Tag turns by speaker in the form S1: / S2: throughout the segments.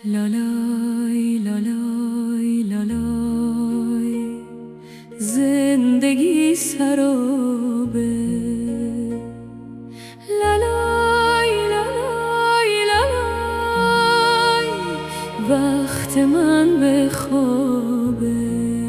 S1: لالای لالای لالای زندگی سرابه. لالای لالای لالای وقت من به خوابه.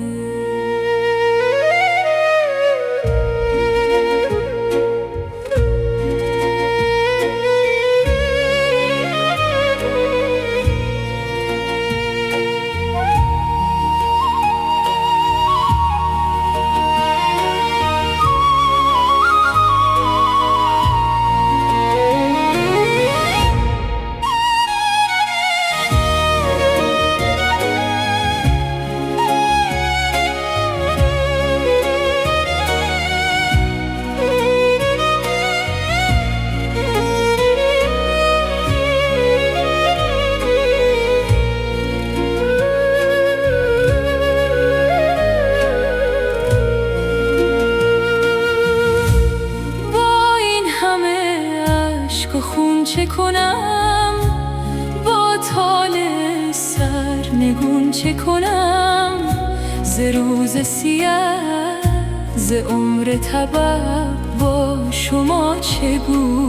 S1: خون چه کنم با طال سر نگون چه کنم ز روز سیاه ز عمر تبع با شما چه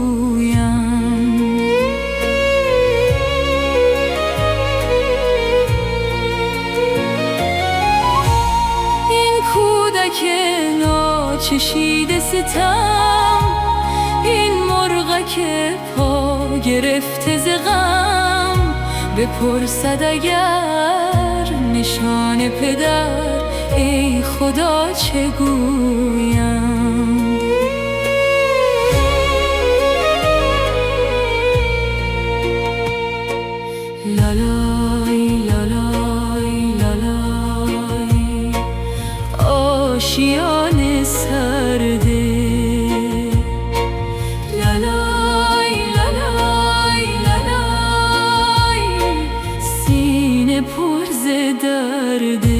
S1: گویم. این کودک ناچشیده ستم، این مرغک پا گرفته ز غم، بپرسد اگر نشان پدر ای خدا چه گویم. لالای لالای لالای آشیان سرده. پر ز درده.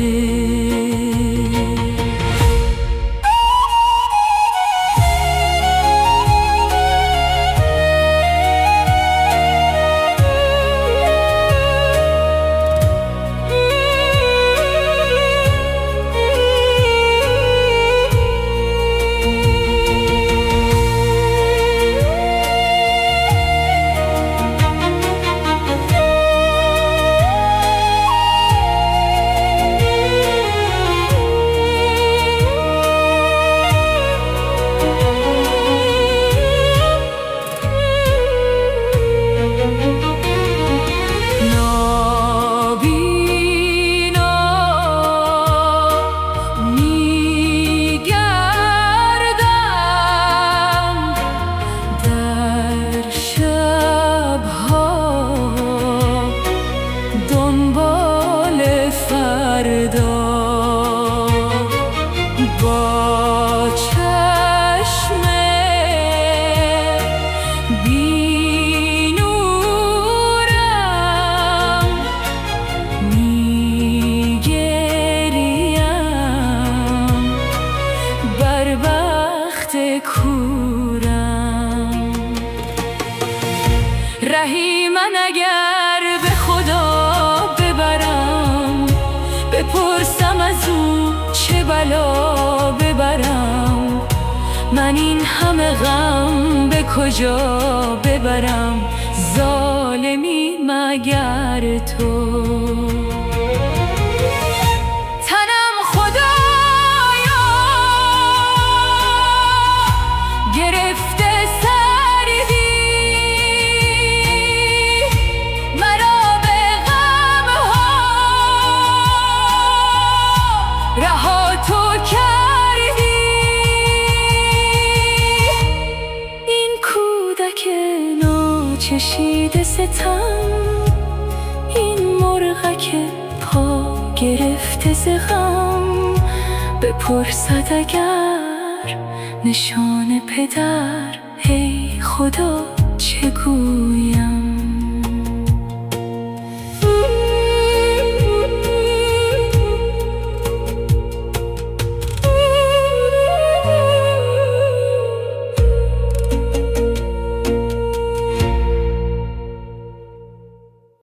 S1: با چشم بی نورم می گریم بر بخت کورم. رهی من اگر به خدا ببرم، بپرسم از او چه بلا ببرم، من این همه غم به کجا ببرم، ظالمی مگر تو. تنم خدایا گرفته سردی، مرا به غمها رها تو کردی. این کودک ناچشیده ستم، این مرغک پا گرفته ز غم، بپرسد اگر نشان پدر ای خدا چه گویم.